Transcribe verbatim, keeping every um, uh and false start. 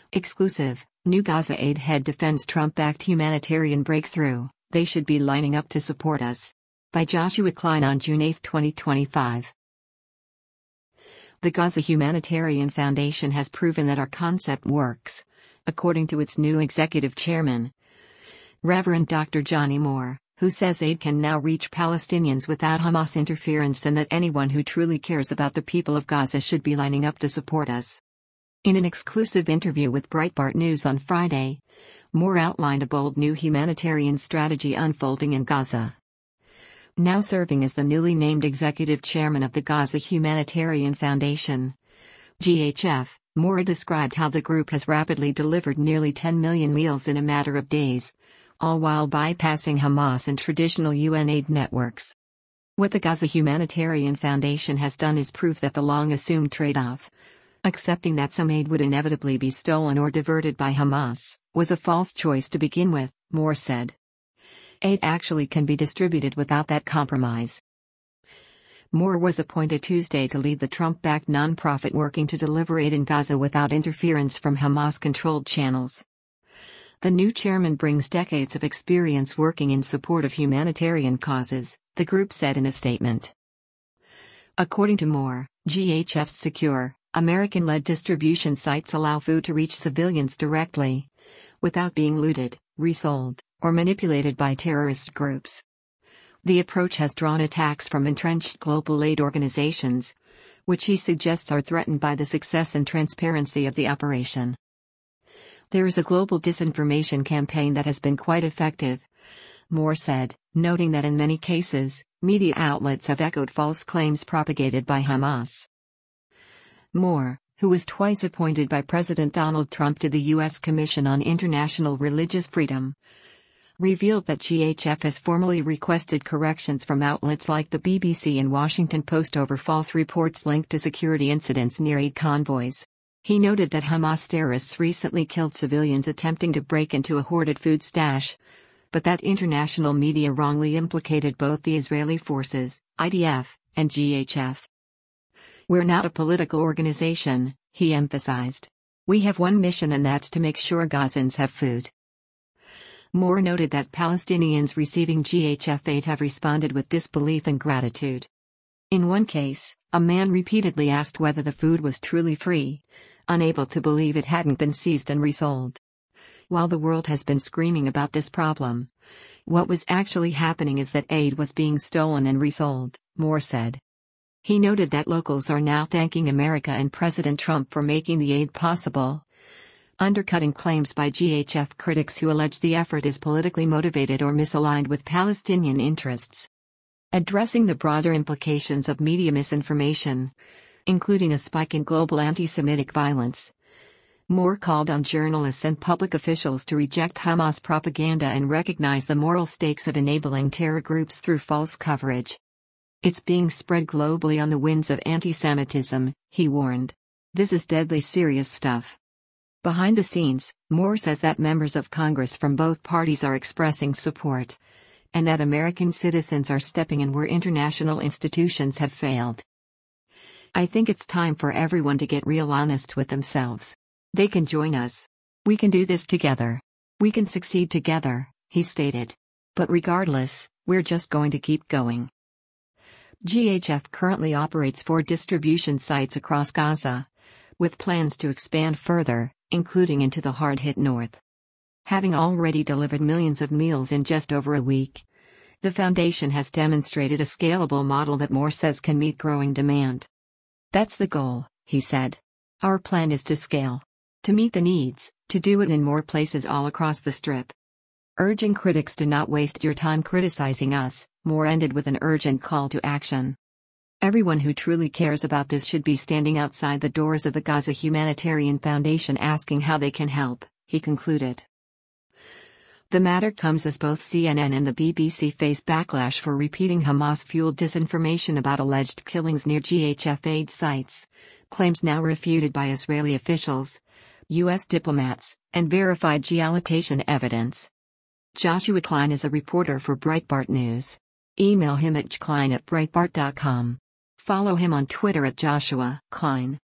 Exclusive, new Gaza aid head defends Trump-backed humanitarian breakthrough, "They should be lining up to support us." By Joshua Klein on June eighth twenty twenty-five. The Gaza Humanitarian Foundation has proven that our concept works, according to its new executive chairman, Reverend Doctor Johnny Moore, who says aid can now reach Palestinians without Hamas interference and that anyone who truly cares about the people of Gaza should be lining up to support us. In an exclusive interview with Breitbart News on Friday, Moore outlined a bold new humanitarian strategy unfolding in Gaza. Now serving as the newly named executive chairman of the Gaza Humanitarian Foundation, G H F, Moore described how the group has rapidly delivered nearly ten million meals in a matter of days, all while bypassing Hamas and traditional U N aid networks. What the Gaza Humanitarian Foundation has done is proof that the long-assumed trade-off, accepting that some aid would inevitably be stolen or diverted by Hamas, was a false choice to begin with, Moore said. Aid actually can be distributed without that compromise. Moore was appointed Tuesday to lead the Trump-backed nonprofit working to deliver aid in Gaza without interference from Hamas-controlled channels. The new chairman brings decades of experience working in support of humanitarian causes, the group said in a statement. According to Moore, G H F's secure, American-led distribution sites allow food to reach civilians directly, without being looted, resold, or manipulated by terrorist groups. The approach has drawn attacks from entrenched global aid organizations, which he suggests are threatened by the success and transparency of the operation. There is a global disinformation campaign that has been quite effective, Moore said, noting that in many cases, media outlets have echoed false claims propagated by Hamas. Moore, who was twice appointed by President Donald Trump to the U S Commission on International Religious Freedom, revealed that G H F has formally requested corrections from outlets like the B B C and Washington Post over false reports linked to security incidents near aid convoys. He noted that Hamas terrorists recently killed civilians attempting to break into a hoarded food stash, but that international media wrongly implicated both the Israeli forces, I D F, and G H F. "We're not a political organization," he emphasized. "We have one mission, and that's to make sure Gazans have food." Moore noted that Palestinians receiving G H F aid have responded with disbelief and gratitude. In one case, a man repeatedly asked whether the food was truly free, unable to believe it hadn't been seized and resold. While the world has been screaming about this problem, what was actually happening is that aid was being stolen and resold, Moore said. He noted that locals are now thanking America and President Trump for making the aid possible, undercutting claims by G H F critics who allege the effort is politically motivated or misaligned with Palestinian interests. Addressing the broader implications of media misinformation, including a spike in global anti-Semitic violence, Moore called on journalists and public officials to reject Hamas propaganda and recognize the moral stakes of enabling terror groups through false coverage. "It's being spread globally on the winds of anti-Semitism," he warned. "This is deadly serious stuff." Behind the scenes, Moore says that members of Congress from both parties are expressing support, and that American citizens are stepping in where international institutions have failed. "I think it's time for everyone to get real honest with themselves. They can join us. We can do this together. We can succeed together," he stated. "But regardless, we're just going to keep going." G H F currently operates four distribution sites across Gaza, with plans to expand further, including into the hard-hit north. Having already delivered millions of meals in just over a week, the foundation has demonstrated a scalable model that Moore says can meet growing demand. "That's the goal," he said. "Our plan is to scale. To meet the needs, to do it in more places all across the Strip." Urging critics to not waste your time criticizing us, Moore ended with an urgent call to action. "Everyone who truly cares about this should be standing outside the doors of the Gaza Humanitarian Foundation asking how they can help," he concluded. The matter comes as both C N N and the B B C face backlash for repeating Hamas-fueled disinformation about alleged killings near G H F aid sites, claims now refuted by Israeli officials, U S diplomats, and verified geolocation evidence. Joshua Klein is a reporter for Breitbart News. Email him at jklein at breitbart dot com. Follow him on Twitter at Joshua Klein.